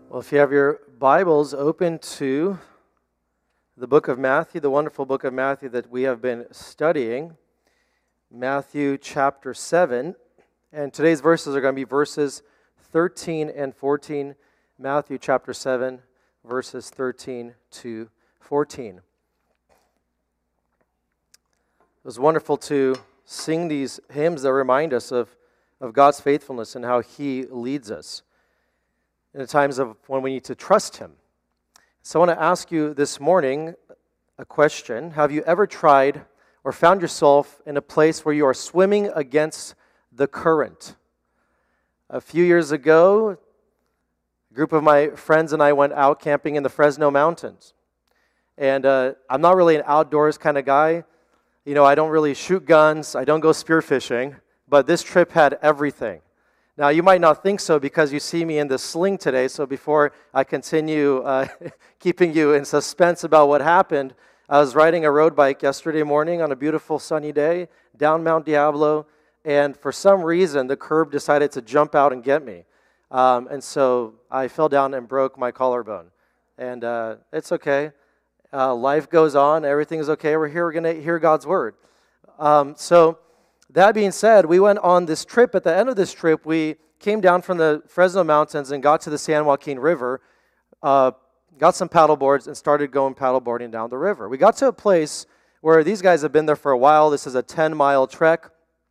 Well, if you have your Bibles open to the book of Matthew, the wonderful book of Matthew that we have been studying, Matthew chapter 7, and today's verses are going to be verses 13 and 14, Matthew chapter 7, verses 13 to 14. It was wonderful to sing these hymns that remind us of God's faithfulness and how He leads us in the times of when we need to trust Him. So I want to ask you this morning a question. Have you ever tried or found yourself in a place where you are swimming against the current? A few years ago, a group of my friends and I went out camping in the Fresno Mountains. And I'm not really an outdoors kind of guy. You know, I don't really shoot guns. I don't go spearfishing. But this trip had everything. Now, you might not think so because you see me in the sling today, so before I continue keeping you in suspense about what happened, I was riding a road bike yesterday morning on a beautiful sunny day down Mount Diablo, and for some reason, the curb decided to jump out and get me. And so I fell down and broke my collarbone. And it's okay. Life goes on. Everything's okay. We're here. We're going to hear God's word. So that being said, we went on this trip. At the end of this trip, we came down from the Fresno Mountains and got to the San Joaquin River, got some paddle boards, and started going paddleboarding down the river. We got to a place where these guys have been there for a while. This is a 10-mile trek.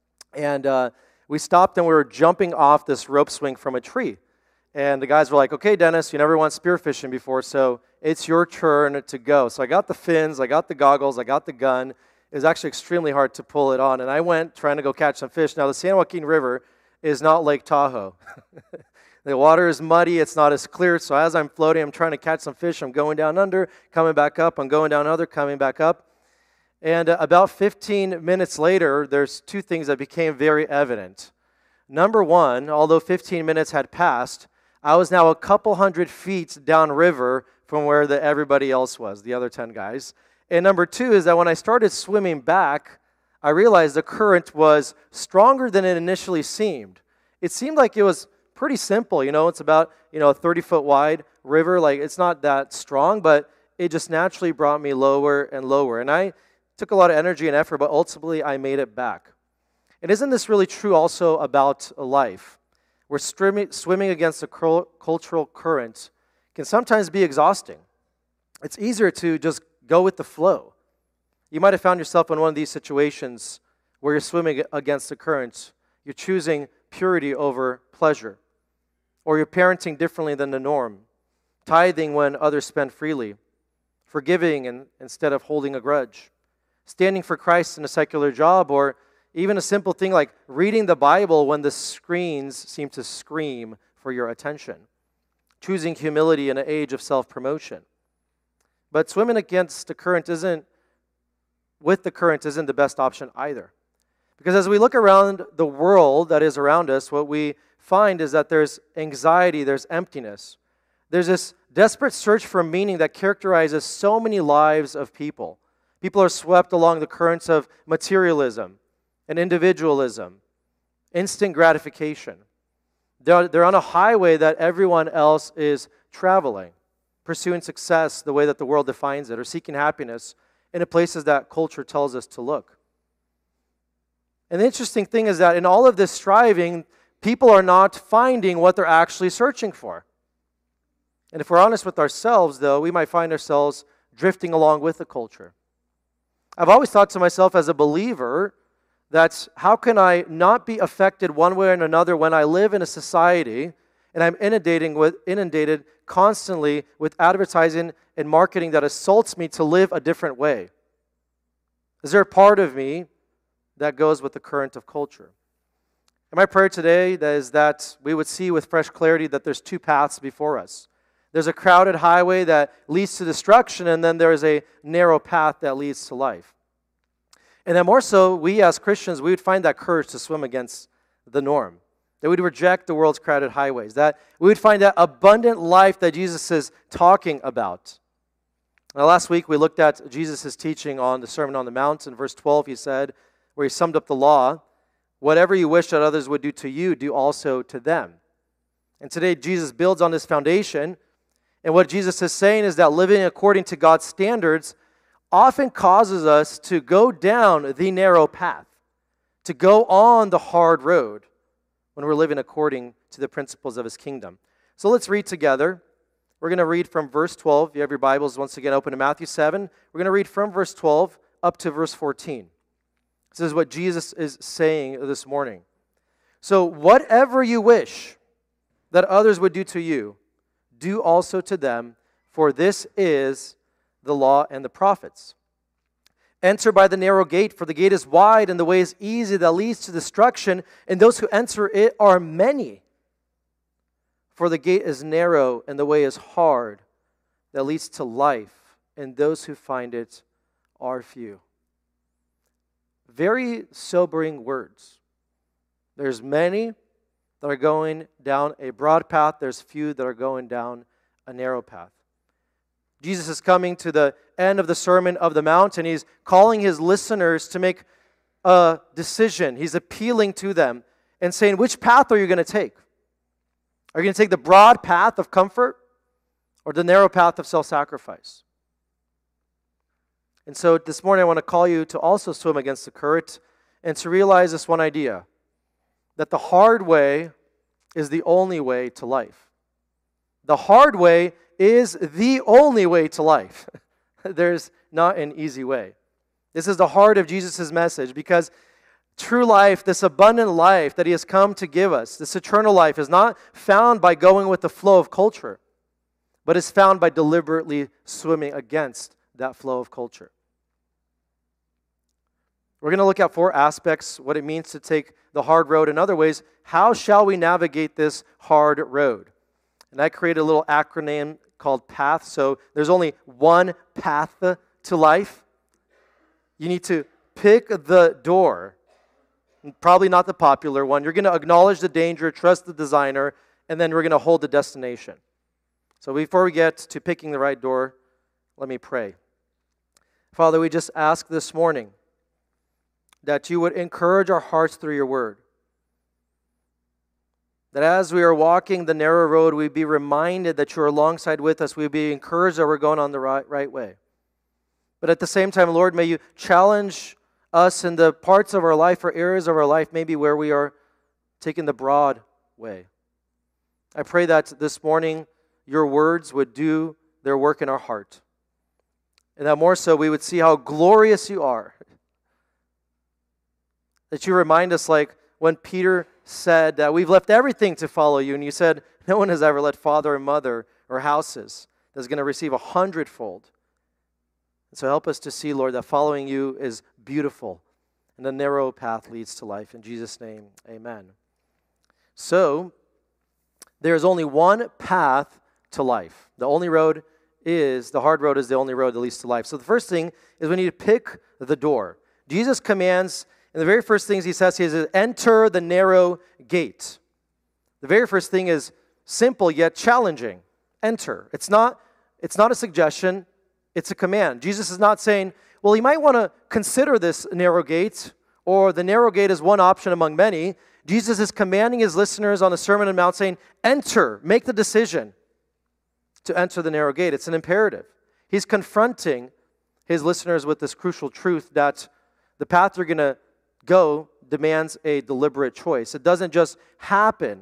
And we stopped and we were jumping off this rope swing from a tree. And the guys were like, okay, Dennis, you never went spearfishing before, so it's your turn to go. So I got the fins, I got the goggles, I got the gun. It was actually extremely hard to pull it on. And I went trying to go catch some fish. Now, the San Joaquin River is not Lake Tahoe. The water is muddy. It's not as clear. So as I'm floating, I'm trying to catch some fish. I'm going down under, coming back up. I'm going down under, coming back up. And about 15 minutes later, there's two things that became very evident. Number one, although 15 minutes had passed, I was now a couple hundred feet downriver from where everybody else was, the other 10 guys. And number two is that when I started swimming back, I realized the current was stronger than it initially seemed. It seemed like it was pretty simple, it's about, a 30-foot wide river. Like, it's not that strong, but it just naturally brought me lower and lower. And I took a lot of energy and effort, but ultimately I made it back. And isn't this really true also about life? Where swimming against a cultural current can sometimes be exhausting. It's easier to just go with the flow. You might have found yourself in one of these situations where you're swimming against the current. You're choosing purity over pleasure. Or you're parenting differently than the norm. Tithing when others spend freely. Forgiving instead of holding a grudge. Standing for Christ in a secular job. Or even a simple thing like reading the Bible when the screens seem to scream for your attention. Choosing humility in an age of self-promotion. But swimming against the current isn't the best option either. Because as we look around the world that is around us, what we find is that there's anxiety, there's emptiness. There's this desperate search for meaning that characterizes so many lives of people. People are swept along the currents of materialism and individualism, instant gratification. They're on a highway that everyone else is traveling, pursuing success the way that the world defines it, or seeking happiness in the places that culture tells us to look. And the interesting thing is that in all of this striving, people are not finding what they're actually searching for. And if we're honest with ourselves, though, we might find ourselves drifting along with the culture. I've always thought to myself as a believer that how can I not be affected one way or another when I live in a society and I'm inundated constantly with advertising and marketing that assaults me to live a different way? Is there a part of me that goes with the current of culture? And my prayer today is that we would see with fresh clarity that there's two paths before us. There's a crowded highway that leads to destruction, and then there's a narrow path that leads to life. And then more so, we as Christians, we would find that courage to swim against the norm. That we'd reject the world's crowded highways. That we would find that abundant life that Jesus is talking about. Now, last week we looked at Jesus' teaching on the Sermon on the Mount. In verse 12 he said, where he summed up the law, whatever you wish that others would do to you, do also to them. And today Jesus builds on this foundation And what Jesus is saying is that living according to God's standards often causes us to go down the narrow path, to go on the hard road when we're living according to the principles of His kingdom. So let's read together. We're going to read from verse 12. If you have your Bibles, once again, open to Matthew 7. We're going to read from verse 12 up to verse 14. This is what Jesus is saying this morning. So whatever you wish that others would do to you, do also to them, for this is the law and the prophets. Enter by the narrow gate, for the gate is wide and the way is easy that leads to destruction, and those who enter it are many. For the gate is narrow and the way is hard that leads to life, and those who find it are few. Very sobering words. There's many that are going down a broad path. There's few that are going down a narrow path. Jesus is coming to the end of the Sermon of the Mount, and He's calling His listeners to make a decision. He's appealing to them and saying, which path are you going to take? Are you going to take the broad path of comfort or the narrow path of self-sacrifice? And so this morning I want to call you to also swim against the current and to realize this one idea, that the hard way is the only way to life. The hard way is the only way to life. There's not an easy way. This is the heart of Jesus' message, because true life, this abundant life that He has come to give us, this eternal life, is not found by going with the flow of culture, but is found by deliberately swimming against that flow of culture. We're going to look at 4 aspects, what it means to take the hard road. In other ways, how shall we navigate this hard road? And I created a little acronym called PATH. So there's only one path to life. You need to pick the door. Probably not the popular one. You're going to acknowledge the danger, trust the designer, and then we're going to hold the destination. So before we get to picking the right door, let me pray. Father, we just ask this morning that You would encourage our hearts through Your word. That as we are walking the narrow road, we'd be reminded that You're alongside with us. We'd be encouraged that we're going on the right way. But at the same time, Lord, may You challenge us in the parts of our life or areas of our life maybe where we are taking the broad way. I pray that this morning Your words would do their work in our heart. And that more so we would see how glorious You are. That You remind us, like when Peter said that we've left everything to follow You, and You said no one has ever left father and mother or houses that's going to receive 100-fold. And so help us to see, Lord, that following You is beautiful and the narrow path leads to life. In Jesus' name, amen. So, there is only one path to life. The hard road is the only road that leads to life. So the first thing is we need to pick the door. Jesus commands, and the very first things He says is, enter the narrow gate. The very first thing is simple yet challenging. Enter. It's not a suggestion, it's a command. Jesus is not saying, well, you might want to consider this narrow gate, or the narrow gate is one option among many. Jesus is commanding His listeners on the Sermon on the Mount, saying, enter, make the decision to enter the narrow gate. It's an imperative. He's confronting His listeners with this crucial truth that the path you're going to go demands a deliberate choice. It doesn't just happen.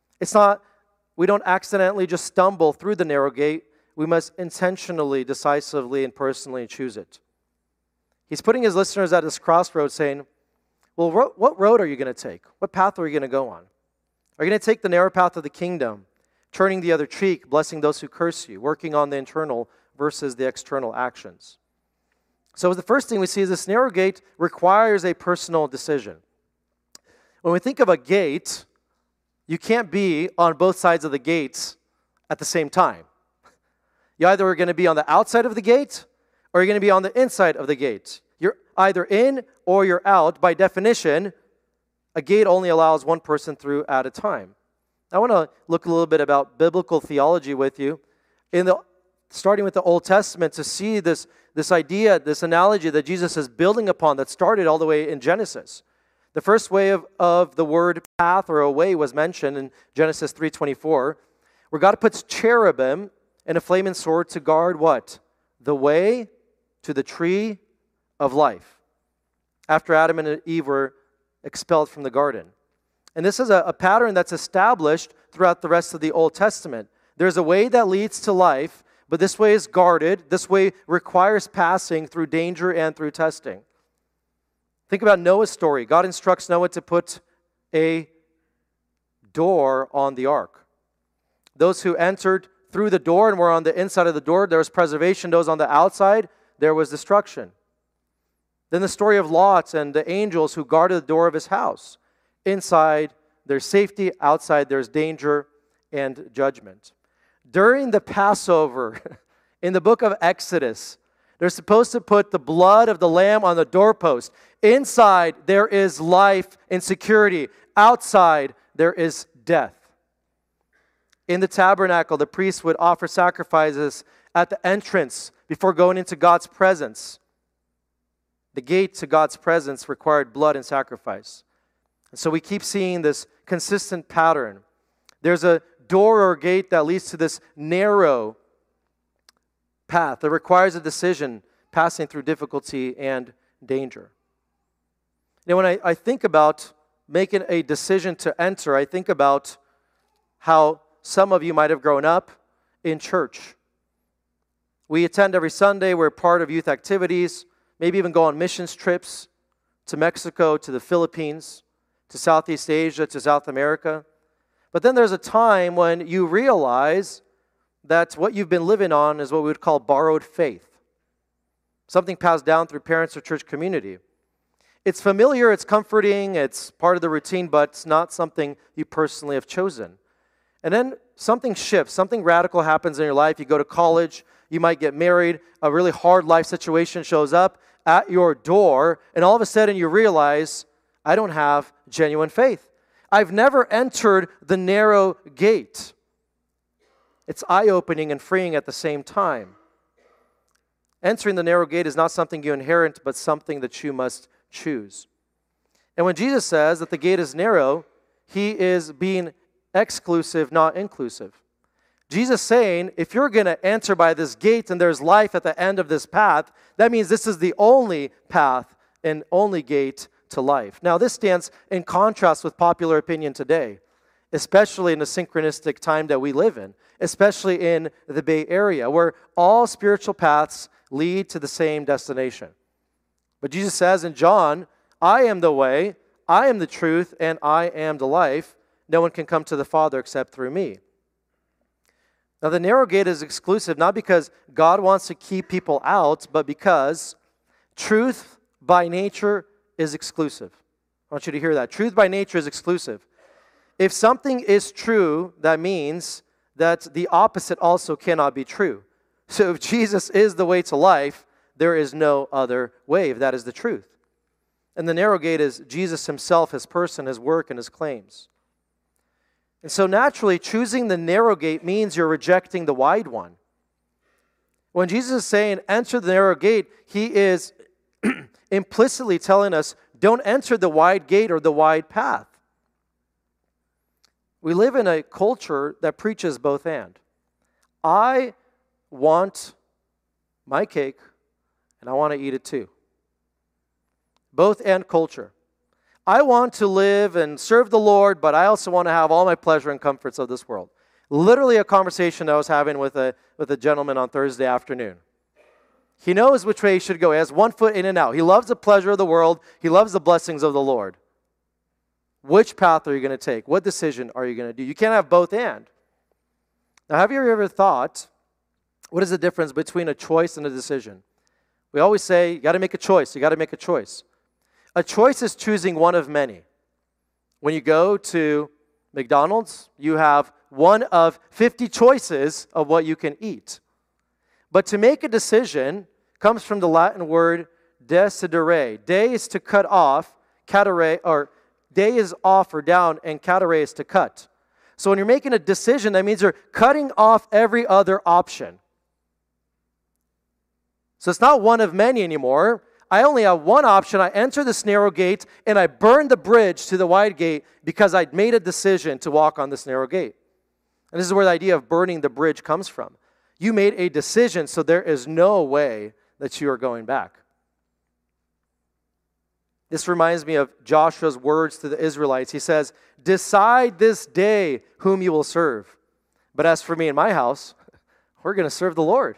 We don't accidentally just stumble through the narrow gate. We must intentionally, decisively, and personally choose it. He's putting His listeners at this crossroads saying, well, what road are you going to take? What path are you going to go on? Are you going to take the narrow path of the kingdom, turning the other cheek, blessing those who curse you, working on the internal versus the external actions? So the first thing we see is this narrow gate requires a personal decision. When we think of a gate, you can't be on both sides of the gates at the same time. You either are going to be on the outside of the gate or you're going to be on the inside of the gate. You're either in or you're out. By definition, a gate only allows one person through at a time. I want to look a little bit about biblical theology with you. Starting with the Old Testament, to see this idea, this analogy that Jesus is building upon that started all the way in Genesis. The first way of the word path or a way was mentioned in Genesis 3:24, where God puts cherubim and a flaming sword to guard what? The way to the tree of life, after Adam and Eve were expelled from the garden. And this is a pattern that's established throughout the rest of the Old Testament. There's a way that leads to life, but this way is guarded. This way requires passing through danger and through testing. Think about Noah's story. God instructs Noah to put a door on the ark. Those who entered through the door and were on the inside of the door, there was preservation. Those on the outside, there was destruction. Then the story of Lot and the angels who guarded the door of his house. Inside, there's safety. Outside, there's danger and judgment. During the Passover, in the book of Exodus, they're supposed to put the blood of the lamb on the doorpost. Inside, there is life and security. Outside, there is death. In the tabernacle, the priests would offer sacrifices at the entrance before going into God's presence. The gate to God's presence required blood and sacrifice. And so we keep seeing this consistent pattern. There's a door or gate that leads to this narrow path that requires a decision passing through difficulty and danger. Now, when I think about making a decision to enter, I think about how some of you might have grown up in church. We attend every Sunday. We're part of youth activities, maybe even go on missions trips to Mexico, to the Philippines, to Southeast Asia, to South America. But then there's a time when you realize that what you've been living on is what we would call borrowed faith. Something passed down through parents or church community. It's familiar, it's comforting, it's part of the routine, but it's not something you personally have chosen. And then something shifts, something radical happens in your life. You go to college, you might get married, a really hard life situation shows up at your door, and all of a sudden you realize, I don't have genuine faith. I've never entered the narrow gate. It's eye-opening and freeing at the same time. Entering the narrow gate is not something you inherit, but something that you must choose. And when Jesus says that the gate is narrow, he is being exclusive, not inclusive. Jesus saying, if you're going to enter by this gate and there's life at the end of this path, that means this is the only path and only gate to life. Now, this stands in contrast with popular opinion today, especially in the synchronistic time that we live in, especially in the Bay Area, where all spiritual paths lead to the same destination. But Jesus says in John, I am the way, I am the truth, and I am the life. No one can come to the Father except through me. Now, the narrow gate is exclusive, not because God wants to keep people out, but because truth by nature is exclusive. I want you to hear that. Truth by nature is exclusive. If something is true, that means that the opposite also cannot be true. So if Jesus is the way to life, there is no other way, if that is the truth. And the narrow gate is Jesus himself, his person, his work, and his claims. And so naturally, choosing the narrow gate means you're rejecting the wide one. When Jesus is saying, enter the narrow gate, he is implicitly telling us, don't enter the wide gate or the wide path. We live in a culture that preaches both and. I want my cake, and I want to eat it too. Both and culture. I want to live and serve the Lord, but I also want to have all my pleasure and comforts of this world. Literally a conversation I was having with a gentleman on Thursday afternoon. He knows which way he should go. He has one foot in and out. He loves the pleasure of the world. He loves the blessings of the Lord. Which path are you going to take? What decision are you going to do? You can't have both and. Now, have you ever thought, what is the difference between a choice and a decision? We always say, you got to make a choice. You got to make a choice. A choice is choosing one of many. When you go to McDonald's, you have one of 50 choices of what you can eat. But to make a decision comes from the Latin word decidere. De is to cut off, cadere, or de is off or down, and cadere is to cut. So when you're making a decision, that means you're cutting off every other option. So it's not one of many anymore. I only have one option. I enter this narrow gate, and I burn the bridge to the wide gate because I'd made a decision to walk on this narrow gate. And this is where the idea of burning the bridge comes from. You made a decision, so there is no way that you are going back. This reminds me of Joshua's words to the Israelites. He says, "Decide this day whom you will serve. But as for me and my house, we're going to serve the Lord."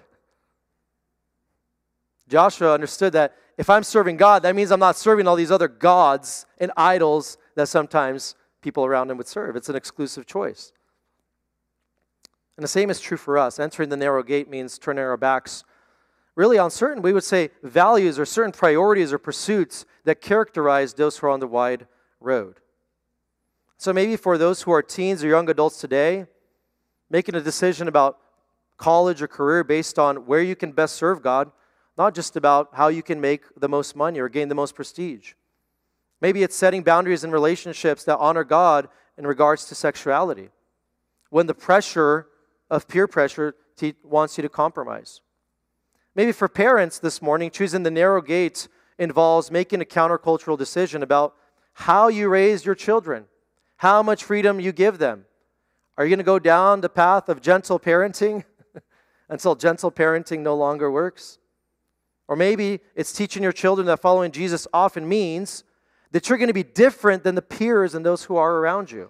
Joshua understood that if I'm serving God, that means I'm not serving all these other gods and idols that sometimes people around him would serve. It's an exclusive choice. And the same is true for us. Entering the narrow gate means turning our backs really on certain, we would say, values or certain priorities or pursuits that characterize those who are on the wide road. So maybe for those who are teens or young adults today, making a decision about college or career based on where you can best serve God, not just about how you can make the most money or gain the most prestige. Maybe it's setting boundaries in relationships that honor God in regards to sexuality, when the pressure of peer pressure wants you to compromise. Maybe for parents this morning, choosing the narrow gate involves making a countercultural decision about how you raise your children, how much freedom you give them. Are you going to go down the path of gentle parenting until gentle parenting no longer works? Or maybe it's teaching your children that following Jesus often means that you're going to be different than the peers and those who are around you.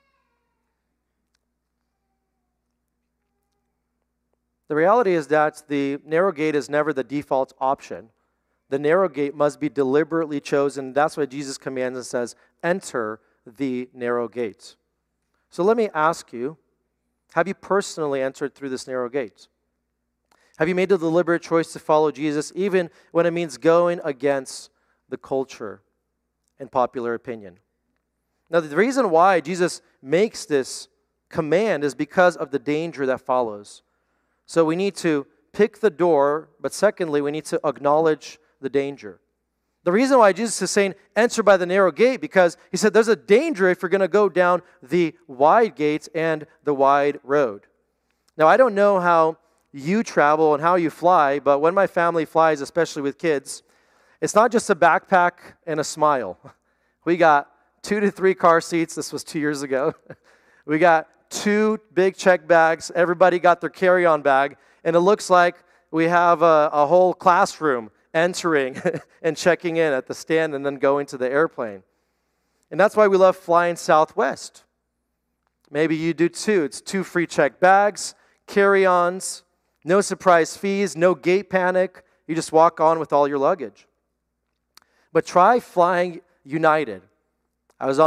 The reality is that the narrow gate is never the default option. The narrow gate must be deliberately chosen. That's why Jesus commands and says, enter the narrow gate. So let me ask you, have you personally entered through this narrow gate? Have you made the deliberate choice to follow Jesus even when it means going against the culture and popular opinion? Now, the reason why Jesus makes this command is because of the danger that follows. So we need to pick the door, but secondly, we need to acknowledge the danger. The reason why Jesus is saying, enter by the narrow gate, because he said there's a danger if you're going to go down the wide gates and the wide road. Now, I don't know how you travel and how you fly, but when my family flies, especially with kids, it's not just a backpack and a smile. We got 2 to 3 car seats. This was 2 years ago. We got 2 big check bags. Everybody got their carry-on bag, and it looks like we have a whole classroom entering and checking in at the stand and then going to the airplane. And that's why we love flying Southwest. Maybe you do too. It's 2 free check bags, carry-ons, no surprise fees, no gate panic. You just walk on with all your luggage. But try flying United. I was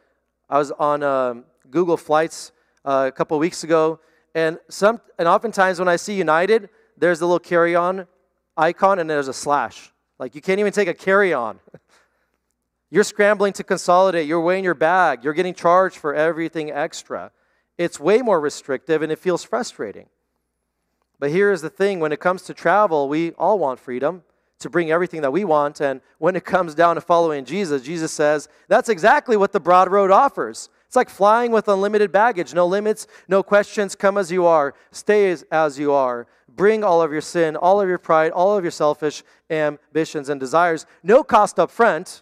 on Google Flights a couple of weeks ago, and oftentimes when I see United, there's a little carry-on icon and there's a slash. Like you can't even take a carry-on. You're scrambling to consolidate. You're weighing your bag. You're getting charged for everything extra. It's way more restrictive and it feels frustrating. But here's the thing. When it comes to travel, we all want freedom to bring everything that we want. And when it comes down to following Jesus, Jesus says, that's exactly what the broad road offers. It's like flying with unlimited baggage. No limits, no questions. Come as you are. Stay as you are. Bring all of your sin, all of your pride, all of your selfish ambitions and desires. No cost up front.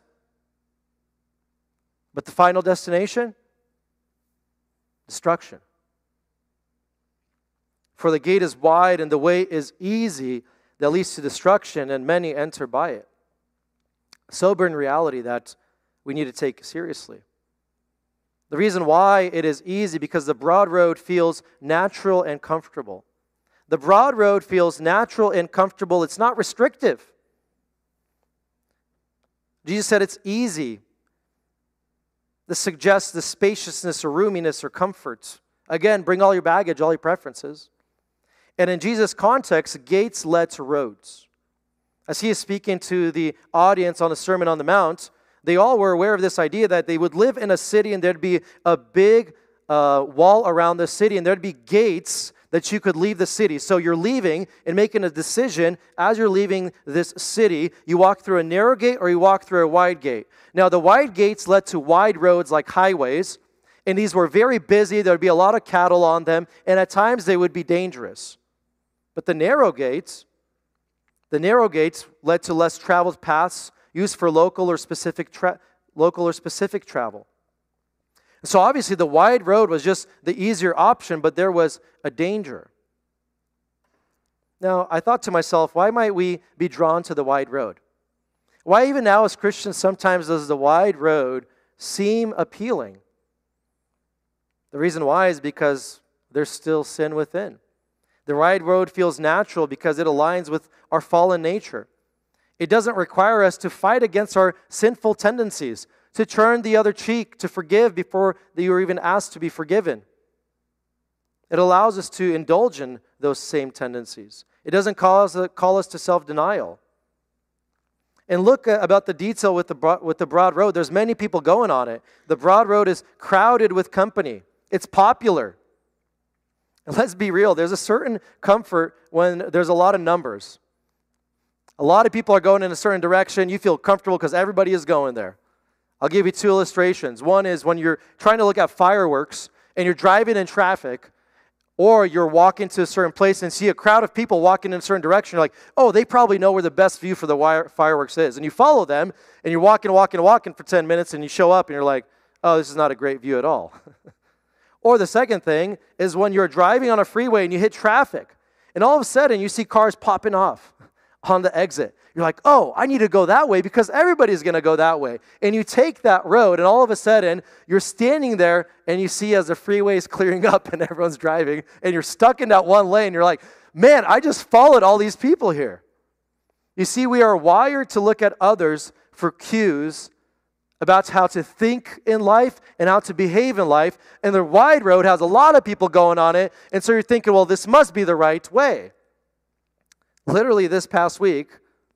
But the final destination? Destruction. For the gate is wide and the way is easy that leads to destruction, and many enter by it. A sobering reality that we need to take seriously. The reason why it is easy, because the broad road feels natural and comfortable. The broad road feels natural and comfortable. It's not restrictive. Jesus said it's easy. This suggests the spaciousness or roominess or comfort. Again, bring all your baggage, all your preferences. And in Jesus' context, gates led to roads. As he is speaking to the audience on the Sermon on the Mount, they all were aware of this idea that they would live in a city and there'd be a big wall around the city and there'd be gates that you could leave the city. So you're leaving and making a decision as you're leaving this city. You walk through a narrow gate or you walk through a wide gate. Now the wide gates led to wide roads like highways, and these were very busy. There would be a lot of cattle on them, and at times they would be dangerous. But the narrow gates led to less traveled paths used for local or specific travel. So obviously the wide road was just the easier option, but there was a danger. Now, I thought to myself, why might we be drawn to the wide road? Why even now as Christians sometimes does the wide road seem appealing? The reason why is because there's still sin within. The wide road feels natural because it aligns with our fallen nature. It doesn't require us to fight against our sinful tendencies, to turn the other cheek, to forgive before you are even asked to be forgiven. It allows us to indulge in those same tendencies. It doesn't call us to self-denial. And look about the detail with the broad road. There's many people going on it. The broad road is crowded with company. It's popular. And let's be real, there's a certain comfort when there's a lot of numbers. A lot of people are going in a certain direction. You feel comfortable because everybody is going there. I'll give you two illustrations. One is when you're trying to look at fireworks and you're driving in traffic, or you're walking to a certain place and see a crowd of people walking in a certain direction. You're like, oh, they probably know where the best view for the fireworks is. And you follow them, and you're walking for 10 minutes, and you show up, and you're like, oh, this is not a great view at all. Or the second thing is when you're driving on a freeway and you hit traffic, and all of a sudden you see cars popping off on the exit. You're like, oh, I need to go that way because everybody's going to go that way. And you take that road, and all of a sudden, you're standing there, and you see as the freeway is clearing up and everyone's driving, and you're stuck in that one lane. You're like, man, I just followed all these people here. You see, we are wired to look at others for cues about how to think in life and how to behave in life. And the wide road has a lot of people going on it, and so you're thinking, well, this must be the right way. Literally this past week,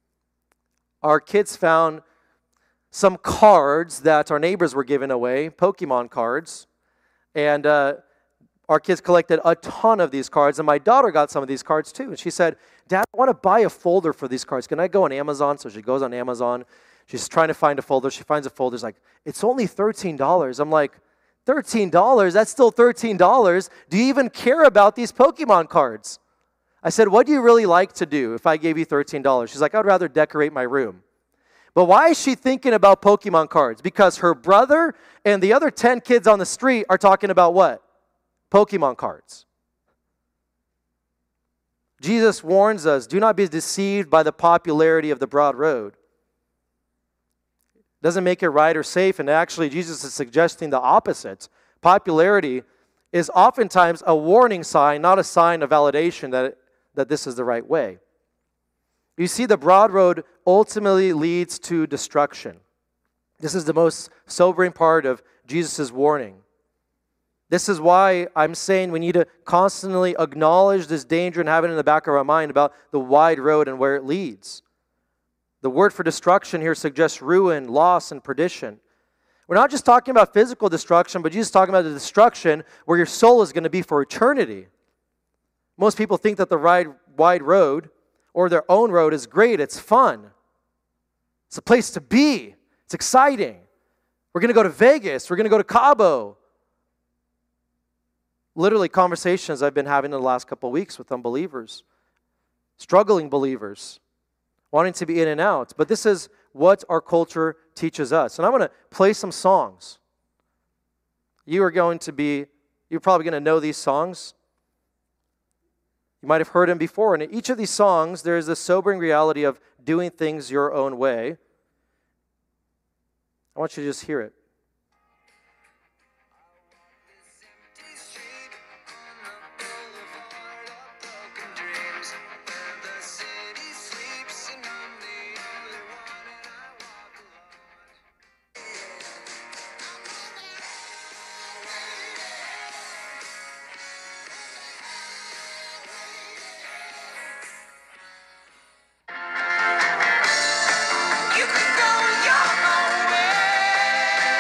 our kids found some cards that our neighbors were giving away, Pokemon cards. And our kids collected a ton of these cards. And my daughter got some of these cards too. And she said, Dad, I want to buy a folder for these cards. Can I go on Amazon? So she goes on Amazon. She's trying to find a folder. She finds a folder. She's like, it's only $13. I'm like, $13? That's still $13. Do you even care about these Pokemon cards? I said, what do you really like to do if I gave you $13? She's like, I'd rather decorate my room. But why is she thinking about Pokemon cards? Because her brother and the other 10 kids on the street are talking about what? Pokemon cards. Jesus warns us, do not be deceived by the popularity of the broad road. It doesn't make it right or safe, and actually Jesus is suggesting the opposite. Popularity is oftentimes a warning sign, not a sign of validation that this is the right way. You see, the broad road ultimately leads to destruction. This is the most sobering part of Jesus' warning. This is why I'm saying we need to constantly acknowledge this danger and have it in the back of our mind about the wide road and where it leads. The word for destruction here suggests ruin, loss, and perdition. We're not just talking about physical destruction, but Jesus is talking about the destruction where your soul is going to be for eternity. Most people think that the wide road or their own road is great. It's fun. It's a place to be. It's exciting. We're going to go to Vegas. We're going to go to Cabo. Literally conversations I've been having in the last couple of weeks with unbelievers, struggling believers, wanting to be in and out. But this is what our culture teaches us. And I'm going to play some songs. You're probably going to know these songs. You might have heard them before. And in each of these songs, there is a sobering reality of doing things your own way. I want you to just hear it. You can go your own way.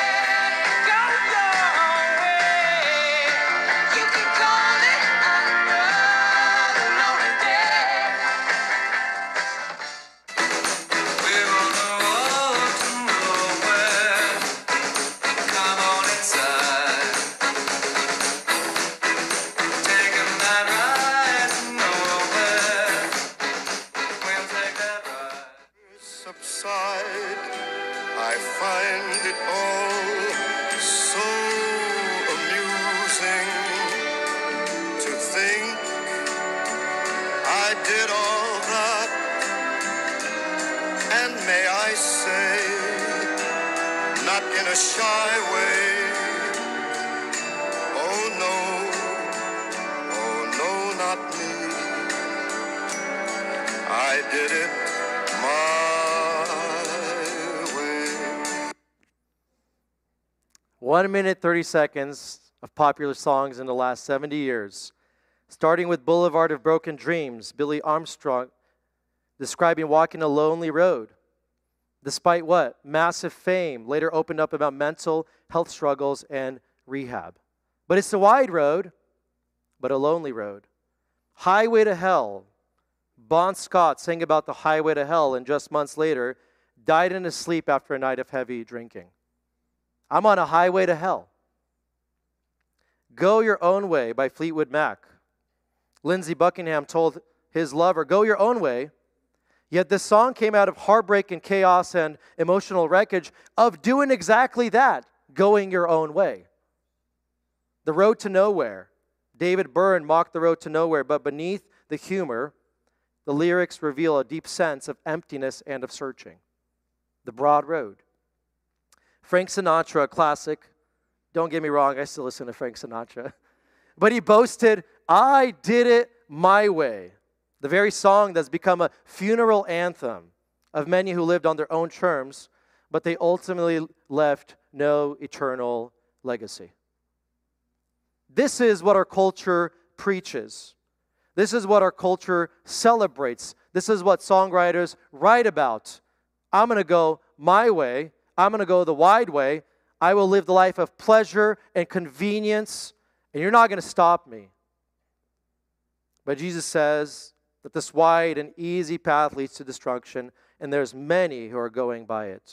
I did all that, and may I say, not in a shy way, oh no, not me. I did it my way. 1 minute, 30 seconds of popular songs in the last 70 years. Starting with Boulevard of Broken Dreams, Billy Armstrong describing walking a lonely road. Despite what? Massive fame. Later opened up about mental health struggles and rehab. But it's a wide road, but a lonely road. Highway to Hell. Bon Scott sang about the highway to hell, and just months later, died in his sleep after a night of heavy drinking. I'm on a highway to hell. Go Your Own Way by Fleetwood Mac. Lindsey Buckingham told his lover, go your own way. Yet this song came out of heartbreak and chaos and emotional wreckage of doing exactly that, going your own way. The Road to Nowhere. David Byrne mocked the road to nowhere, but beneath the humor, the lyrics reveal a deep sense of emptiness and of searching. The Broad Road. Frank Sinatra, a classic. Don't get me wrong, I still listen to Frank Sinatra. But he boasted, I did it my way. The very song that's become a funeral anthem of many who lived on their own terms, but they ultimately left no eternal legacy. This is what our culture preaches. This is what our culture celebrates. This is what songwriters write about. I'm going to go my way. I'm going to go the wide way. I will live the life of pleasure and convenience, and you're not going to stop me. But Jesus says that this wide and easy path leads to destruction, and there's many who are going by it.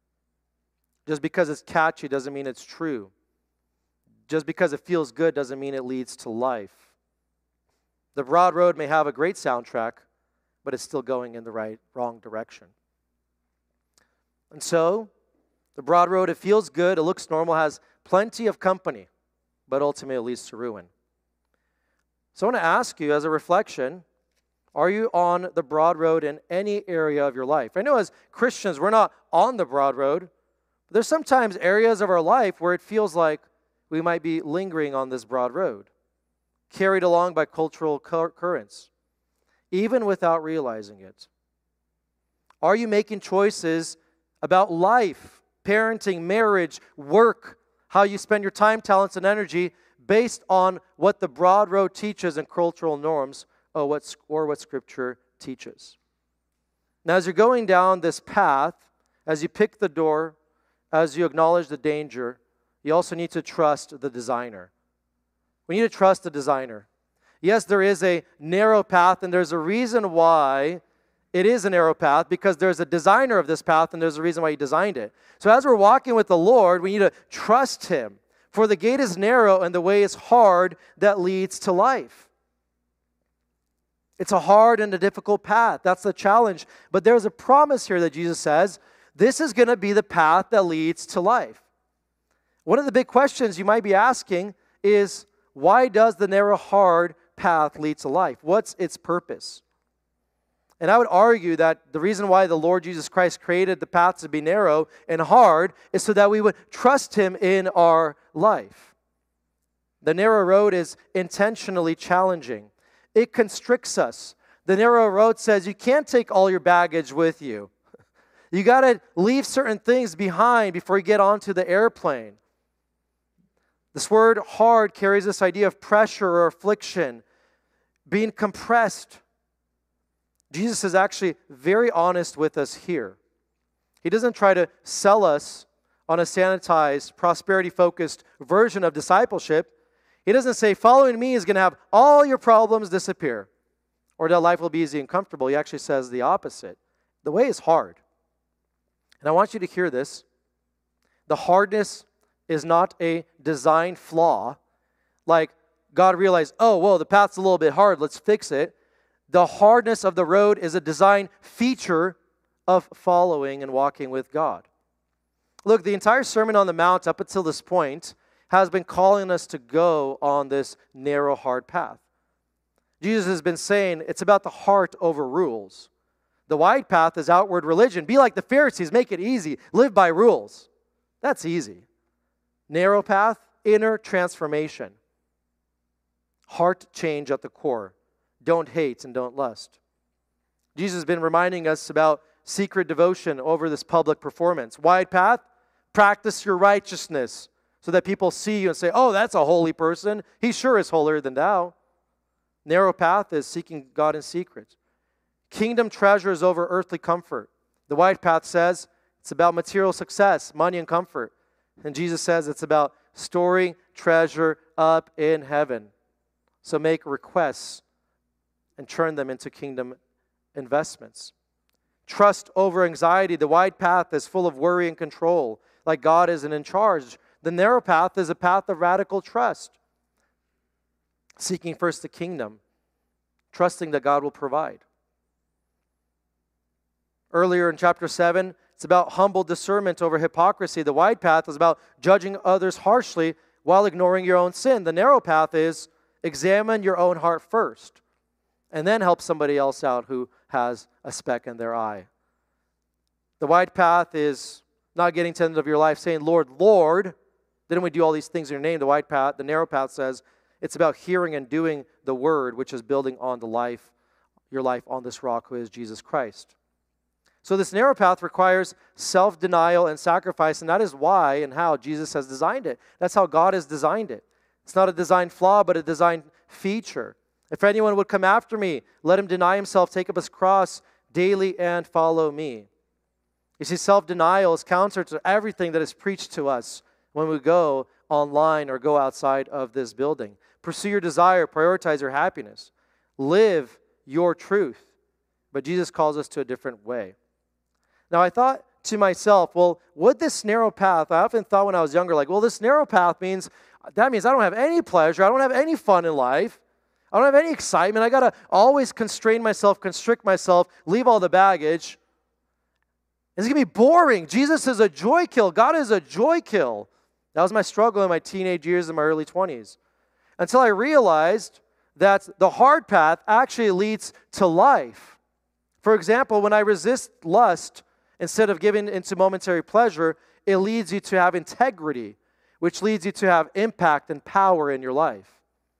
Just because it's catchy doesn't mean it's true. Just because it feels good doesn't mean it leads to life. The broad road may have a great soundtrack, but it's still going in the wrong direction. And so, the broad road, it feels good, it looks normal, has plenty of company, but ultimately it leads to ruin. So I want to ask you as a reflection, are you on the broad road in any area of your life? I know as Christians, we're not on the broad road, but there's sometimes areas of our life where it feels like we might be lingering on this broad road, carried along by cultural currents, even without realizing it. Are you making choices about life, parenting, marriage, work, how you spend your time, talents, and energy based on what the broad road teaches and cultural norms or what Scripture teaches? Now, as you're going down this path, as you pick the door, as you acknowledge the danger, you also need to trust the designer. We need to trust the designer. Yes, there is a narrow path, and there's a reason why it is a narrow path, because there's a designer of this path, and there's a reason why he designed it. So as we're walking with the Lord, we need to trust Him. For the gate is narrow, and the way is hard that leads to life. It's a hard and a difficult path. That's the challenge. But there's a promise here that Jesus says, this is going to be the path that leads to life. One of the big questions you might be asking is, why does the narrow, hard path lead to life? What's its purpose? And I would argue that the reason why the Lord Jesus Christ created the path to be narrow and hard is so that we would trust Him in our life. The narrow road is intentionally challenging. It constricts us. The narrow road says you can't take all your baggage with you. You got to leave certain things behind before you get onto the airplane. This word hard carries this idea of pressure or affliction, being compressed. Jesus is actually very honest with us here. He doesn't try to sell us on a sanitized, prosperity-focused version of discipleship. He doesn't say, following me is going to have all your problems disappear, or that life will be easy and comfortable. He actually says the opposite. The way is hard. And I want you to hear this. The hardness is not a design flaw, like God realized, oh, whoa, the path's a little bit hard, let's fix it. The hardness of the road is a design feature of following and walking with God. Look, the entire Sermon on the Mount up until this point has been calling us to go on this narrow, hard path. Jesus has been saying it's about the heart over rules. The wide path is outward religion. Be like the Pharisees, make it easy, live by rules. That's easy. Narrow path, inner transformation. Heart change at the core. Don't hate and don't lust. Jesus has been reminding us about secret devotion over this public performance. Wide path, practice your righteousness so that people see you and say, oh, that's a holy person. He sure is holier than thou. Narrow path is seeking God in secret. Kingdom treasures over earthly comfort. The wide path says it's about material success, money and comfort. And Jesus says it's about storing treasure up in heaven. So make requests and turn them into kingdom investments. Trust over anxiety. The wide path is full of worry and control, like God isn't in charge. The narrow path is a path of radical trust. Seeking first the kingdom, trusting that God will provide. Earlier in chapter 7, it's about humble discernment over hypocrisy. The wide path is about judging others harshly while ignoring your own sin. The narrow path is examine your own heart first and then help somebody else out who has a speck in their eye. The wide path is not getting to the end of your life saying, Lord, Lord, didn't we do all these things in your name? The wide path, the narrow path says it's about hearing and doing the word, which is building on your life on this rock, who is Jesus Christ. So this narrow path requires self-denial and sacrifice, and that is why and how Jesus has designed it. That's how God has designed it. It's not a design flaw, but a design feature. If anyone would come after me, let him deny himself, take up his cross daily, and follow me. You see, self-denial is counter to everything that is preached to us when we go online or go outside of this building. Pursue your desire, prioritize your happiness. Live your truth. But Jesus calls us to a different way. Now, I thought to myself, well, would this narrow path, I often thought when I was younger, like, well, this narrow path means I don't have any pleasure, I don't have any fun in life, I don't have any excitement, I got to always constrain myself, constrict myself, leave all the baggage. It's going to be boring. Jesus is a joy kill. God is a joy kill. That was my struggle in my teenage years and my early 20s. Until I realized that the hard path actually leads to life. For example, when I resist lust, instead of giving into momentary pleasure, it leads you to have integrity, which leads you to have impact and power in your life.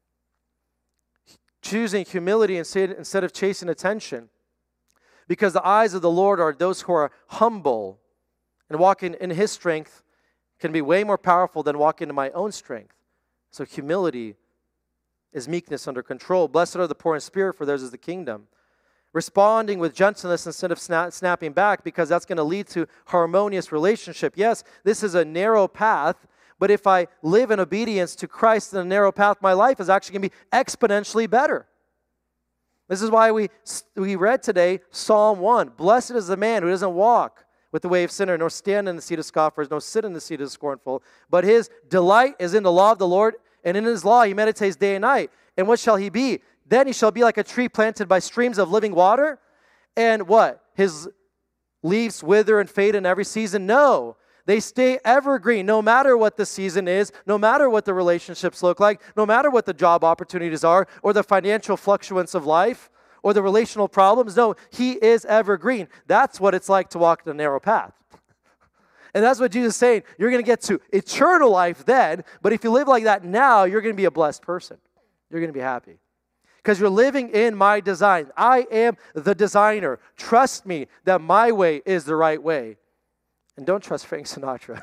Choosing humility instead of chasing attention. Because the eyes of the Lord are those who are humble, and walking in His strength can be way more powerful than walking in my own strength. So humility is meekness under control. Blessed are the poor in spirit, for theirs is the kingdom. Responding with gentleness instead of snapping back, because that's going to lead to harmonious relationship. Yes, this is a narrow path, but if I live in obedience to Christ in a narrow path, my life is actually going to be exponentially better. This is why we read today Psalm 1. Blessed is the man who doesn't walk with the way of sinner, nor stand in the seat of scoffers, nor sit in the seat of the scornful, but his delight is in the law of the Lord, and in His law he meditates day and night. And what shall he be? Then he shall be like a tree planted by streams of living water. And what? His leaves wither and fade in every season? No. They stay evergreen no matter what the season is, no matter what the relationships look like, no matter what the job opportunities are, or the financial fluctuations of life, or the relational problems. No, He is evergreen. That's what it's like to walk the narrow path. And that's what Jesus is saying. You're going to get to eternal life then, but if you live like that now, you're going to be a blessed person. You're going to be happy. Because you're living in my design. I am the designer. Trust me that my way is the right way. And don't trust Frank Sinatra.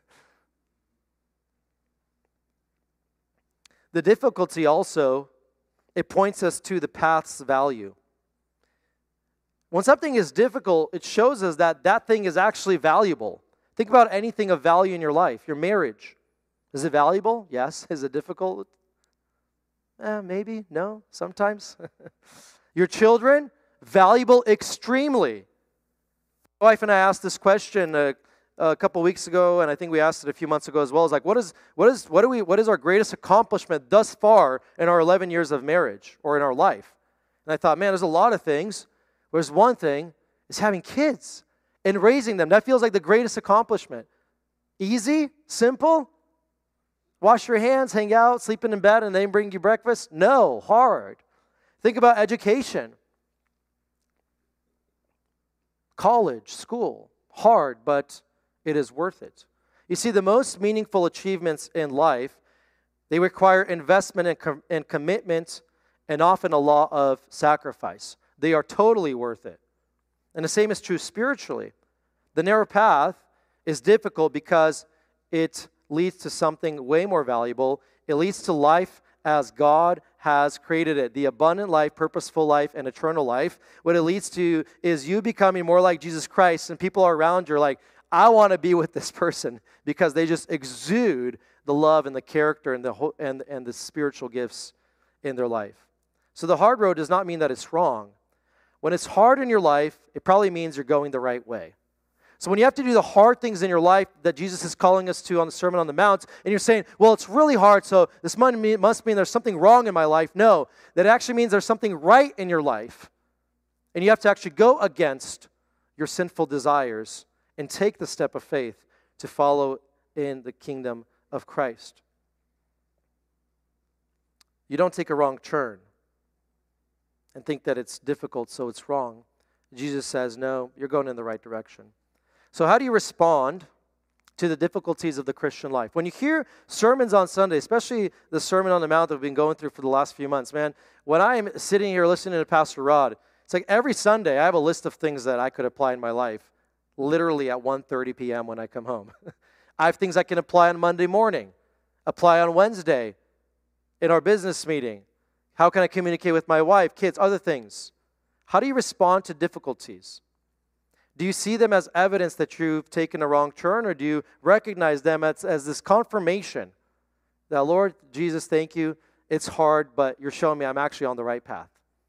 The difficulty also, it points us to the path's value. When something is difficult, it shows us that that thing is actually valuable. Think about anything of value in your life. Your marriage. Is it valuable? Yes. Is it difficult? Maybe. No. Sometimes. Your children? Valuable extremely. My wife and I asked this question a couple weeks ago, and I think we asked it a few months ago as well. It's like, what is our greatest accomplishment thus far in our 11 years of marriage or in our life? And I thought, man, there's a lot of things. There's one thing, is having kids and raising them. That feels like the greatest accomplishment. Easy? Simple? Wash your hands, hang out, sleeping in bed, and they bring you breakfast? No, hard. Think about education. College, school, hard, but it is worth it. You see, the most meaningful achievements in life, they require investment and commitment and often a lot of sacrifice. They are totally worth it. And the same is true spiritually. The narrow path is difficult because it leads to something way more valuable. It leads to life as God has created it. The abundant life, purposeful life, and eternal life. What it leads to is you becoming more like Jesus Christ, and people around you are like, I want to be with this person because they just exude the love and the character and the spiritual gifts in their life. So the hard road does not mean that it's wrong. When it's hard in your life, it probably means you're going the right way. So when you have to do the hard things in your life that Jesus is calling us to on the Sermon on the Mount, and you're saying, well, it's really hard, so this must mean there's something wrong in my life. No, that actually means there's something right in your life. And you have to actually go against your sinful desires and take the step of faith to follow in the kingdom of Christ. You don't take a wrong turn and think that it's difficult, so it's wrong. Jesus says, no, you're going in the right direction. So how do you respond to the difficulties of the Christian life? When you hear sermons on Sunday, especially the Sermon on the Mount that we've been going through for the last few months, man, when I'm sitting here listening to Pastor Rod, it's like every Sunday I have a list of things that I could apply in my life, literally at 1:30 p.m. when I come home. I have things I can apply on Monday morning, apply on Wednesday in our business meeting. How can I communicate with my wife, kids, other things? How do you respond to difficulties? Do you see them as evidence that you've taken a wrong turn, or do you recognize them as this confirmation that, Lord Jesus, thank you, it's hard, but you're showing me I'm actually on the right path?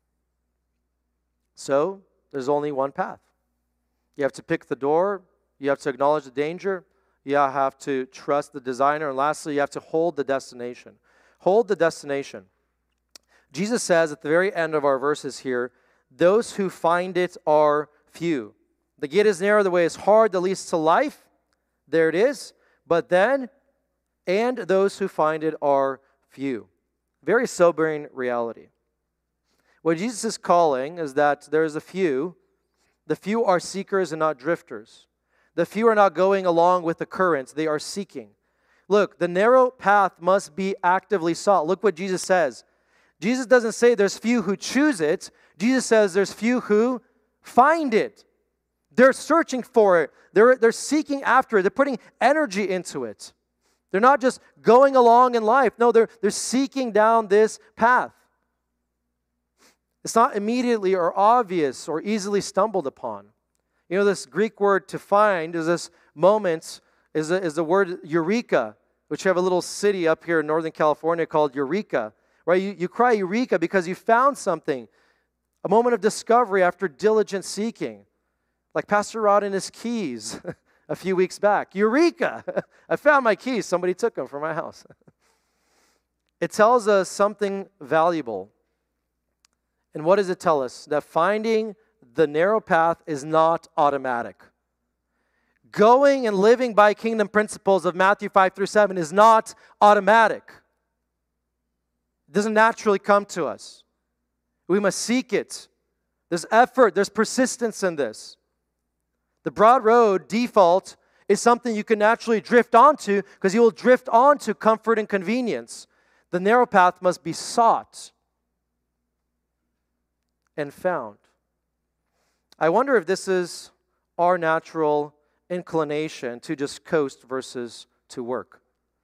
So, there's only one path. You have to pick the door, you have to acknowledge the danger, you have to trust the designer, and lastly, you have to hold the destination. Hold the destination. Jesus says at the very end of our verses here, those who find it are few. The gate is narrow, the way is hard, that leads to life. There it is. But then, and those who find it are few. Very sobering reality. What Jesus is calling is that there's a few. The few are seekers and not drifters. The few are not going along with the currents. They are seeking. Look, the narrow path must be actively sought. Look what Jesus says. Jesus doesn't say there's few who choose it. Jesus says there's few who find it. They're searching for it. They're seeking after it. They're putting energy into it. They're not just going along in life. No, they're seeking down this path. It's not immediately or obvious or easily stumbled upon. You know, this Greek word to find is this moment, is the word eureka, which you have a little city up here in Northern California called Eureka. Right? You cry eureka because you found something. A moment of discovery after diligent seeking. Like Pastor Rod and his keys a few weeks back. Eureka! I found my keys. Somebody took them from my house. It tells us something valuable. And what does it tell us? That finding the narrow path is not automatic. Going and living by kingdom principles of Matthew 5-7 is not automatic. It doesn't naturally come to us. We must seek it. There's effort, there's persistence in this. The broad road default is something you can naturally drift onto because you will drift onto comfort and convenience. The narrow path must be sought and found. I wonder if this is our natural inclination to just coast versus to work.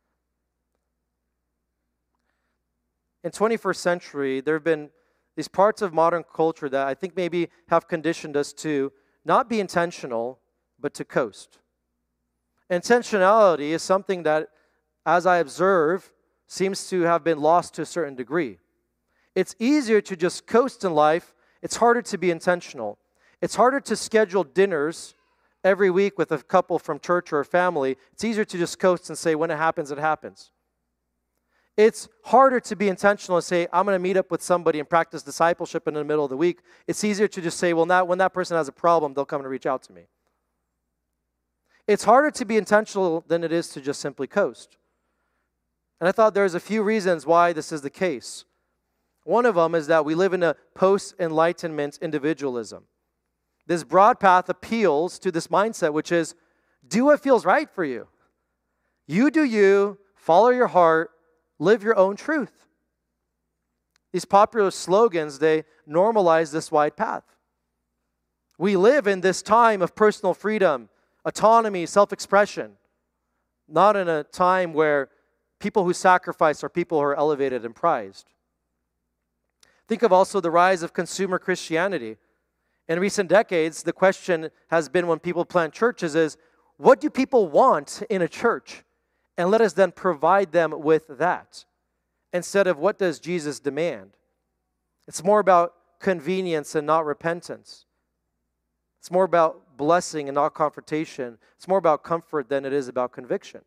In 21st century, there have been these parts of modern culture that I think maybe have conditioned us to not be intentional, but to coast. Intentionality is something that, as I observe, seems to have been lost to a certain degree. It's easier to just coast in life. It's harder to be intentional. It's harder to schedule dinners every week with a couple from church or a family. It's easier to just coast and say, when it happens, it happens. It's harder to be intentional and say, I'm going to meet up with somebody and practice discipleship in the middle of the week. It's easier to just say, well, now when that person has a problem, they'll come and reach out to me. It's harder to be intentional than it is to just simply coast. And I thought there's a few reasons why this is the case. One of them is that we live in a post-enlightenment individualism. This broad path appeals to this mindset, which is, do what feels right for you. You do you, follow your heart, live your own truth. These popular slogans, they normalize this wide path. We live in this time of personal freedom, autonomy, self-expression, not in a time where people who sacrifice are people who are elevated and prized. Think of also the rise of consumer Christianity. In recent decades, the question has been when people plant churches is, what do people want in a church? And let us then provide them with that, instead of what does Jesus demand? It's more about convenience and not repentance. It's more about blessing and not confrontation. It's more about comfort than it is about conviction.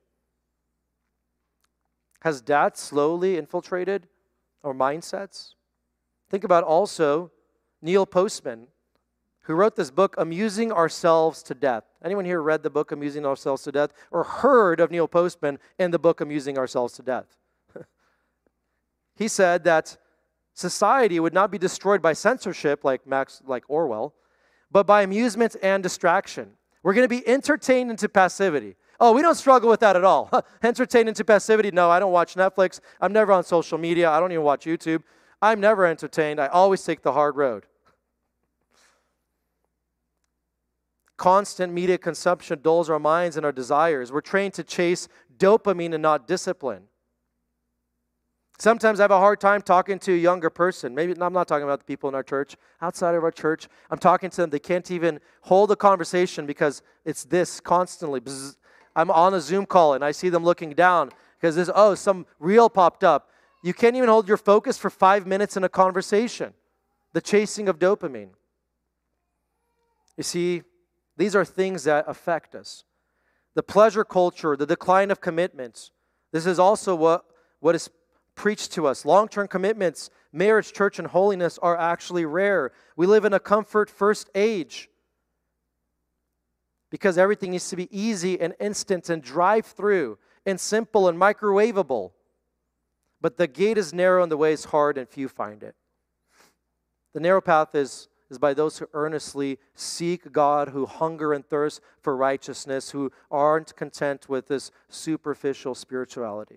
Has that slowly infiltrated our mindsets? Think about also Neil Postman, who wrote this book, Amusing Ourselves to Death. Anyone here read the book, Amusing Ourselves to Death, or heard of Neil Postman in the book, Amusing Ourselves to Death? He said that society would not be destroyed by censorship like Orwell, but by amusement and distraction. We're going to be entertained into passivity. Oh, we don't struggle with that at all. Entertained into passivity? No, I don't watch Netflix. I'm never on social media. I don't even watch YouTube. I'm never entertained. I always take the hard road. Constant media consumption dulls our minds and our desires. We're trained to chase dopamine and not discipline. Sometimes I have a hard time talking to a younger person. Maybe I'm not talking about the people in our church. Outside of our church, I'm talking to them. They can't even hold a conversation because it's this constantly. Bzz. I'm on a Zoom call and I see them looking down because some reel popped up. You can't even hold your focus for 5 minutes in a conversation. The chasing of dopamine. You see, these are things that affect us. The pleasure culture, the decline of commitments. This is also what is preached to us. Long-term commitments, marriage, church, and holiness are actually rare. We live in a comfort-first age because everything needs to be easy and instant and drive-through and simple and microwavable. But the gate is narrow and the way is hard and few find it. The narrow path is by those who earnestly seek God, who hunger and thirst for righteousness, who aren't content with this superficial spirituality.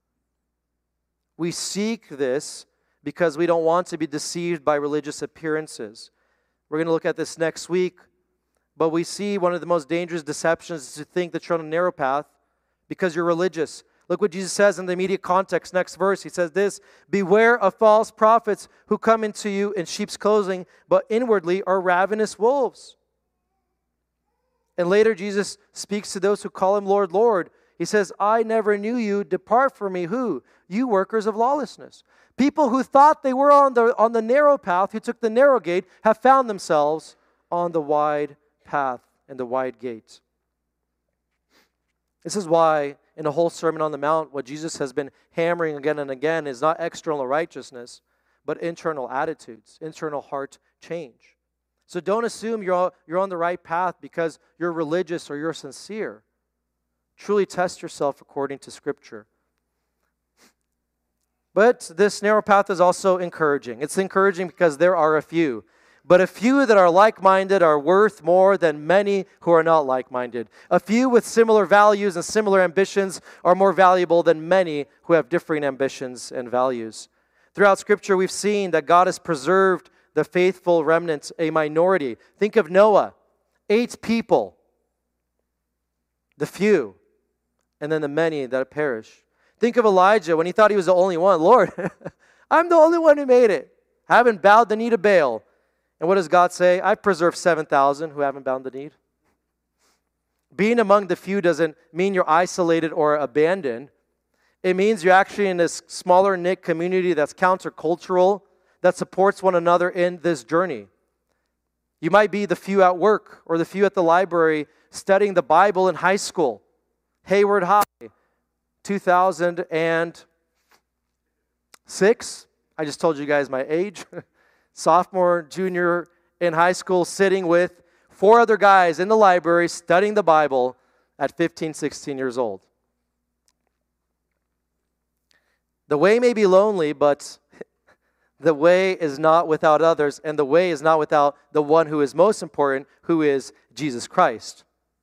We seek this because we don't want to be deceived by religious appearances. We're going to look at this next week, but we see one of the most dangerous deceptions is to think that you're on a narrow path because you're religious. Look what Jesus says in the immediate context. Next verse, he says this, beware of false prophets who come into you in sheep's clothing, but inwardly are ravenous wolves. And later Jesus speaks to those who call him Lord, Lord. He says, I never knew you. Depart from me. Who? You workers of lawlessness. People who thought they were on the narrow path, who took the narrow gate, have found themselves on the wide path and the wide gate. This is why in the whole Sermon on the Mount, what Jesus has been hammering again and again is not external righteousness, but internal attitudes, internal heart change. So don't assume you're on the right path because you're religious or you're sincere. Truly test yourself according to Scripture. But this narrow path is also encouraging. It's encouraging because there are a few. But a few that are like-minded are worth more than many who are not like-minded. A few with similar values and similar ambitions are more valuable than many who have differing ambitions and values. Throughout Scripture, we've seen that God has preserved the faithful remnant, a minority. Think of Noah, 8 people, the few, and then the many that perish. Think of Elijah when he thought he was the only one. Lord, I'm the only one who made it. I haven't bowed the knee to Baal. And what does God say? I've preserved 7,000 who haven't bowed the knee. Being among the few doesn't mean you're isolated or abandoned. It means you're actually in this smaller knit community that's countercultural, that supports one another in this journey. You might be the few at work or the few at the library studying the Bible in high school. Hayward High, 2006. I just told you guys my age. Sophomore, junior in high school, sitting with 4 other guys in the library studying the Bible at 15, 16 years old. The way may be lonely, but The way is not without others, and the way is not without the one who is most important, who is Jesus Christ.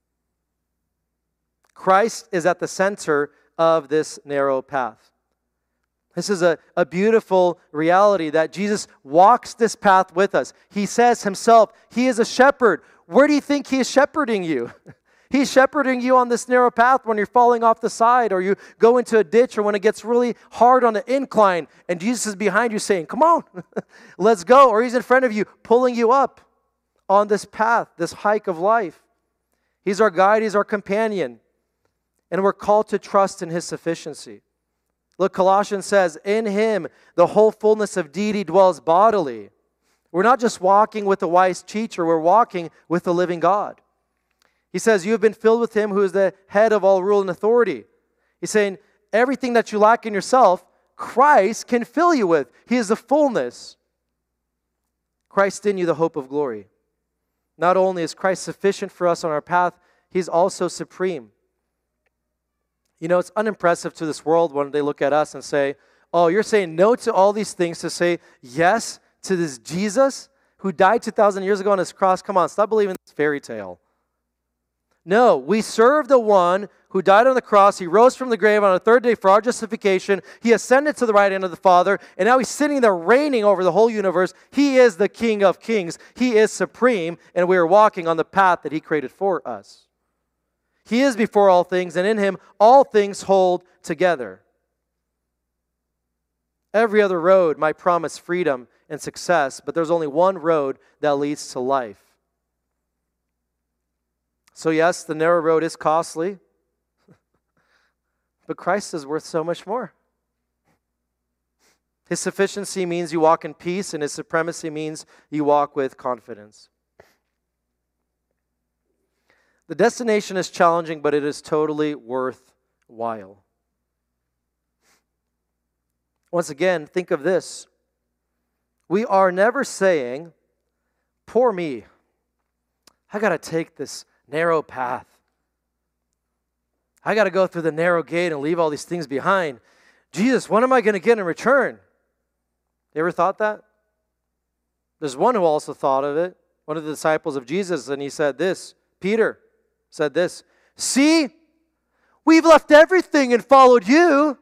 Christ is at the center of this narrow path. This is a beautiful reality that Jesus walks this path with us. He says himself, he is a shepherd. Where do you think he is shepherding you? He's shepherding you on this narrow path when you're falling off the side, or you go into a ditch, or when it gets really hard on the incline and Jesus is behind you saying, come on, let's go. Or he's in front of you pulling you up on this path, this hike of life. He's our guide, he's our companion. And we're called to trust in his sufficiency. Look, Colossians says, in him the whole fullness of deity dwells bodily. We're not just walking with a wise teacher, we're walking with the living God. He says, you have been filled with him who is the head of all rule and authority. He's saying, everything that you lack in yourself, Christ can fill you with. He is the fullness. Christ in you, the hope of glory. Not only is Christ sufficient for us on our path, he's also supreme. You know, it's unimpressive to this world when they look at us and say, oh, you're saying no to all these things to say yes to this Jesus who died 2,000 years ago on his cross. Come on, stop believing this fairy tale. No, we serve the one who died on the cross. He rose from the grave on the third day for our justification. He ascended to the right hand of the Father, and now he's sitting there reigning over the whole universe. He is the King of kings. He is supreme, and we are walking on the path that he created for us. He is before all things, and in him all things hold together. Every other road might promise freedom and success, but there's only one road that leads to life. So yes, the narrow road is costly, but Christ is worth so much more. His sufficiency means you walk in peace, and his supremacy means you walk with confidence. The destination is challenging, but it is totally worthwhile. Once again, think of this. We are never saying, poor me, I got to take this narrow path. I got to go through the narrow gate and leave all these things behind. Jesus, what am I going to get in return? You ever thought that? There's one who also thought of it, one of the disciples of Jesus, and he said this, Peter said this, see, we've left everything and followed you.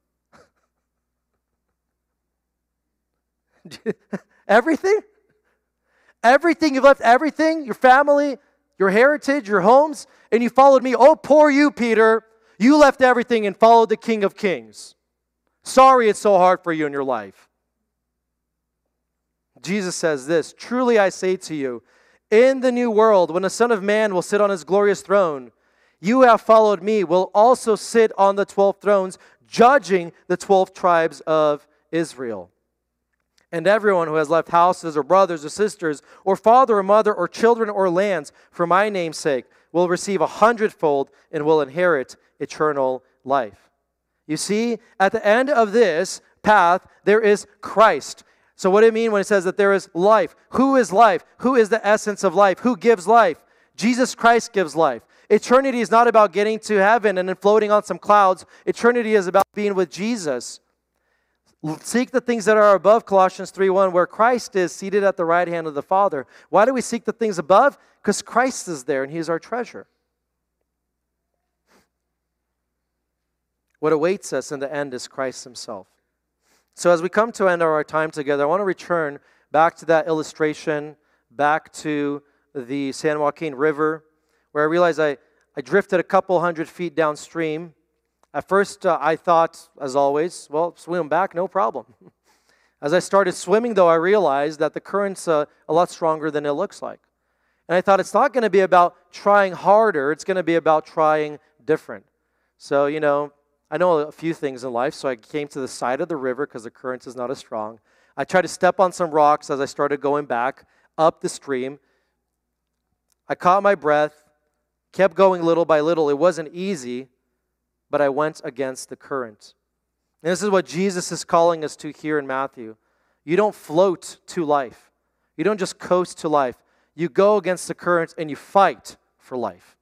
Everything? Everything, you've left everything, your family, your heritage, your homes, and you followed me. Oh, poor you, Peter. You left everything and followed the King of Kings. Sorry it's so hard for you in your life. Jesus says this, truly I say to you, in the new world, when the Son of Man will sit on his glorious throne, you who have followed me will also sit on the 12 thrones, judging the 12 tribes of Israel. And everyone who has left houses or brothers or sisters or father or mother or children or lands for my name's sake will receive 100-fold and will inherit eternal life. You see, at the end of this path, there is Christ. So what do you mean when it says that there is life? Who is life? Who is the essence of life? Who gives life? Jesus Christ gives life. Eternity is not about getting to heaven and then floating on some clouds. Eternity is about being with Jesus. Seek the things that are above, Colossians 3:1, where Christ is seated at the right hand of the Father. Why do we seek the things above? Because Christ is there and he is our treasure. What awaits us in the end is Christ himself. So as we come to end our time together, I want to return back to that illustration, back to the San Joaquin River, where I realized I drifted a couple hundred feet downstream. At first, I thought, as always, well, swim back, no problem. As I started swimming, though, I realized that the current's a lot stronger than it looks like. And I thought it's not going to be about trying harder, it's going to be about trying different. So, I know a few things in life, so I came to the side of the river because the current is not as strong. I tried to step on some rocks as I started going back up the stream. I caught my breath, kept going little by little. It wasn't easy, but I went against the current. And this is what Jesus is calling us to here in Matthew. You don't float to life. You don't just coast to life. You go against the current and you fight for life.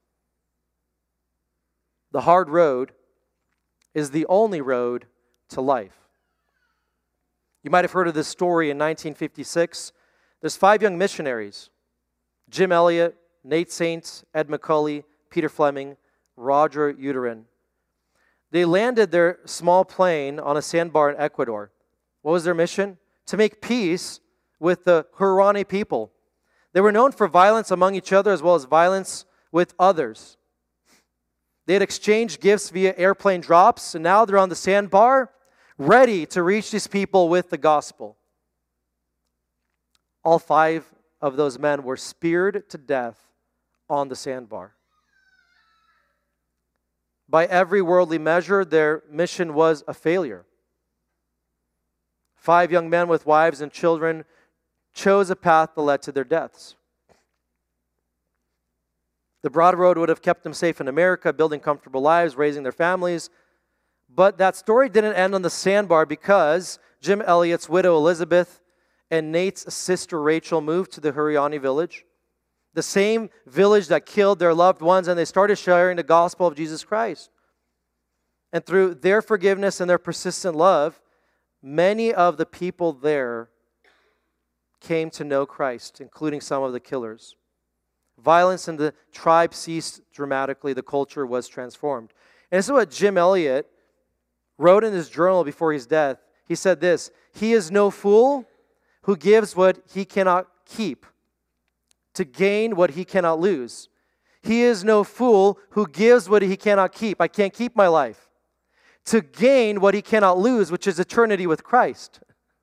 The hard road is the only road to life. You might have heard of this story in 1956. There's 5 young missionaries: Jim Elliot, Nate Saint, Ed McCully, Peter Fleming, Roger Uterin. They landed their small plane on a sandbar in Ecuador. What was their mission? To make peace with the Huaorani people. They were known for violence among each other as well as violence with others. They had exchanged gifts via airplane drops, and now they're on the sandbar, ready to reach these people with the gospel. All 5 of those men were speared to death on the sandbar. By every worldly measure, their mission was a failure. 5 young men with wives and children chose a path that led to their deaths. The broad road would have kept them safe in America, building comfortable lives, raising their families. But that story didn't end on the sandbar, because Jim Elliot's widow Elizabeth and Nate's sister Rachel moved to the Huaorani village, the same village that killed their loved ones, and they started sharing the gospel of Jesus Christ. And through their forgiveness and their persistent love, many of the people there came to know Christ, including some of the killers. Violence in the tribe ceased dramatically. The culture was transformed. And this is what Jim Elliot wrote in his journal before his death. He said this: "He is no fool who gives what he cannot keep to gain what he cannot lose. He is no fool who gives what he cannot keep. I can't keep my life. To gain what he cannot lose, which is eternity with Christ."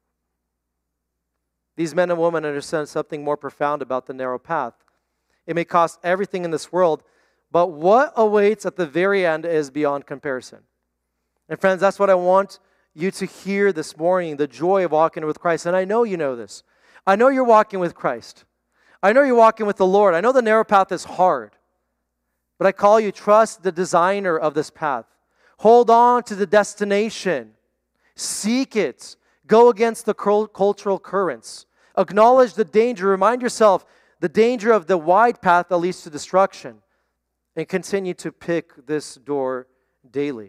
These men and women understand something more profound about the narrow path. It may cost everything in this world, but what awaits at the very end is beyond comparison. And friends, that's what I want you to hear this morning, the joy of walking with Christ. And I know you know this. I know you're walking with Christ. I know you're walking with the Lord. I know the narrow path is hard. But I call you, trust the designer of this path. Hold on to the destination. Seek it. Go against the cultural currents. Acknowledge the danger. Remind yourself the danger of the wide path that leads to destruction. And continue to pick this door daily.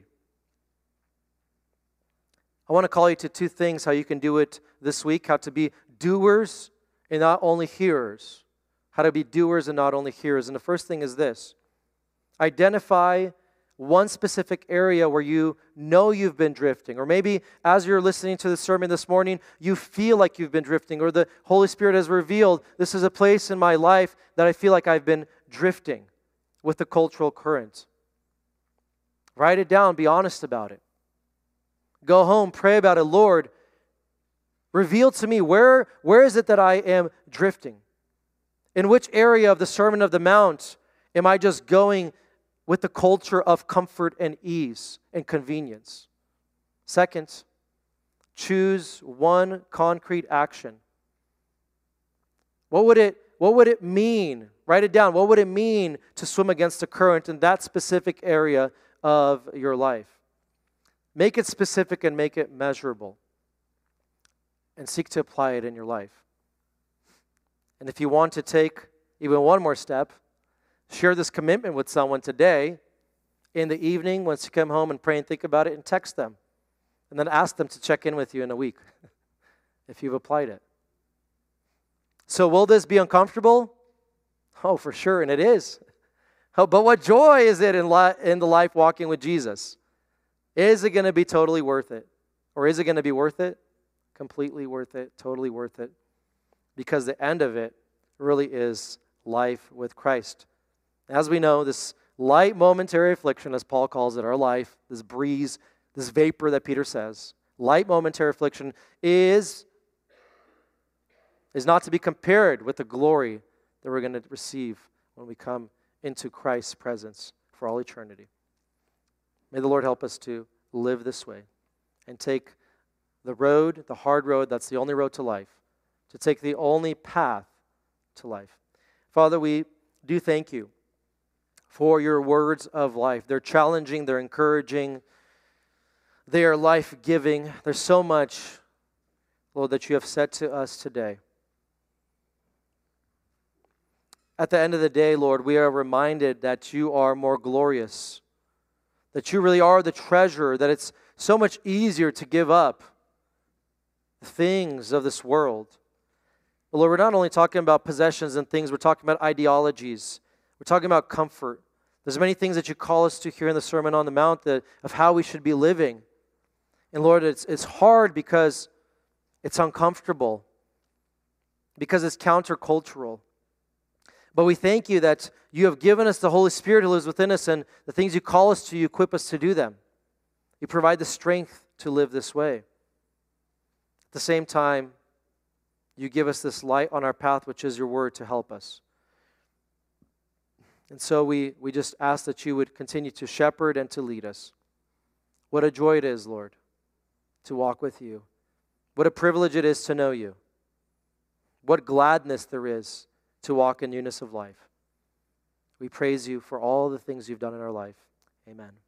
I want to call you to 2 things, how you can do it this week. How to be doers and not only hearers. How to be doers and not only hearers. And the first thing is this: identify one specific area where you know you've been drifting. Or maybe as you're listening to the sermon this morning, you feel like you've been drifting, or the Holy Spirit has revealed, this is a place in my life that I feel like I've been drifting with the cultural current. Write it down. Be honest about it. Go home. Pray about it. Lord, reveal to me, where is it that I am drifting? In which area of the Sermon of the Mount am I just going with the culture of comfort and ease and convenience? Second, choose one concrete action. What would it mean? Write it down. What would it mean to swim against the current in that specific area of your life? Make it specific and make it measurable. And seek to apply it in your life. And if you want to take even one more step, share this commitment with someone today in the evening once you come home, and pray and think about it, and text them. And then ask them to check in with you in a week if you've applied it. So will this be uncomfortable? Oh, for sure, and it is. Oh, but what joy is it in the life walking with Jesus? Is it going to be totally worth it? Or is it going to be worth it? Completely worth it, totally worth it. Because the end of it really is life with Christ. As we know, this light momentary affliction, as Paul calls it, our life, this breeze, this vapor that Peter says, light momentary affliction is not to be compared with the glory that we're going to receive when we come into Christ's presence for all eternity. May the Lord help us to live this way and take the road, the hard road, that's the only road to life, to take the only path to life. Father, we do thank you for your words of life. They're challenging, they're encouraging, they are life-giving. There's so much, Lord, that you have said to us today. At the end of the day, Lord, we are reminded that you are more glorious, that you really are the treasure, that it's so much easier to give up the things of this world. But Lord, we're not only talking about possessions and things, we're talking about ideologies. We're talking about comfort. There's many things that you call us to here in the Sermon on the Mount of how we should be living. And Lord, it's hard because it's uncomfortable, because it's countercultural. But we thank you that you have given us the Holy Spirit who lives within us, and the things you call us to, you equip us to do them. You provide the strength to live this way. At the same time, you give us this light on our path, which is your word, to help us. And so we just ask that you would continue to shepherd and to lead us. What a joy it is, Lord, to walk with you. What a privilege it is to know you. What gladness there is to walk in newness of life. We praise you for all the things you've done in our life. Amen.